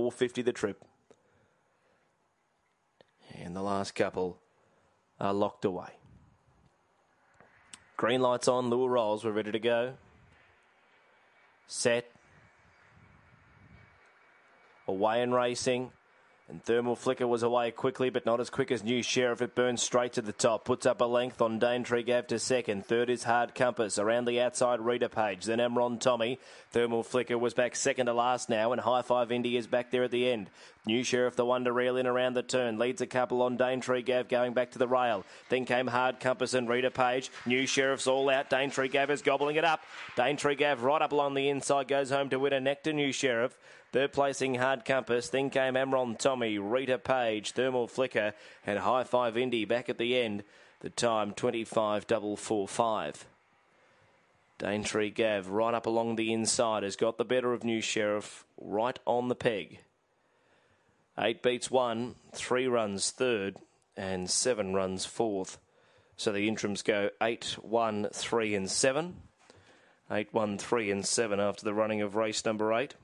$4.50 the trip. And the last couple are locked away. Green lights on, lure rolls, we're ready to go. Set. Away and racing. And Thermal Flicker was away quickly, but not as quick as New Sheriff. It burns straight to the top. Puts up a length on Daintree Gav to second. Third is Hard Compass. Around the outside, Rita Page. Then Emron Tommy. Thermal Flicker was back second to last now, and High Five Indy is back there at the end. New Sheriff, the one to reel in around the turn. Leads a couple on Daintree Gav going back to the rail. Then came Hard Compass and Rita Page. New Sheriff's all out. Daintree Gav is gobbling it up. Daintree Gav right up along the inside goes home to win a neck to New Sheriff. Third placing Hard Compass. Then came Emron Tommy, Rita Page, Thermal Flicker and High Five Indy back at the end. The time 25.445. Daintree Gav right up along the inside has got the better of New Sheriff right on the peg. 8 beats 1, 3 runs third and 7 runs fourth. So the interims go 8, 1, 3 and 7. 8, 1, 3 and 7 after the running of race number 8.